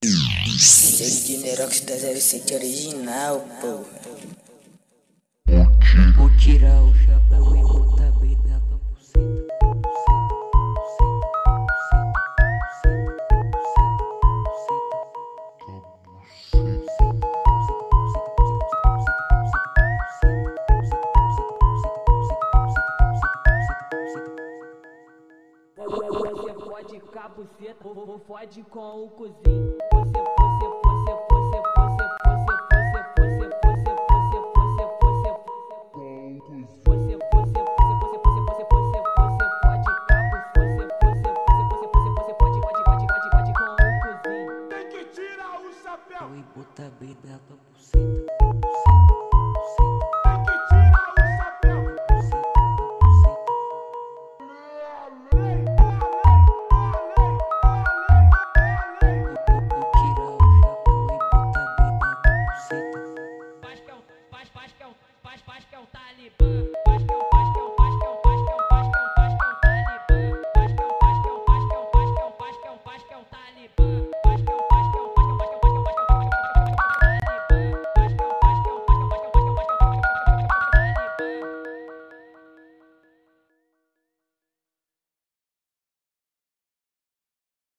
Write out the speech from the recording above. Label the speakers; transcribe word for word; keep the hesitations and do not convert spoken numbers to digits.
Speaker 1: Segue de Nerox da zero sete original, porra.
Speaker 2: Vou tirar o chapéu e botar bem na tua buceta.
Speaker 3: Você fode com a buceta, ou fode com o cozinho. Você, você, você, você, você, você, você, você, você, você, você, você, você, você, você, você, você, você, você fode com a buceta, você, você, você, você, você pode, pode, pode, pode, pode com o cozinho.
Speaker 4: Tem que tirar o chapéu
Speaker 2: E botar bem na tua buceta.
Speaker 4: Tem que tirar o chapéu
Speaker 3: Faz que é o, faz, faz que é o, faz, faz que é o Talibã.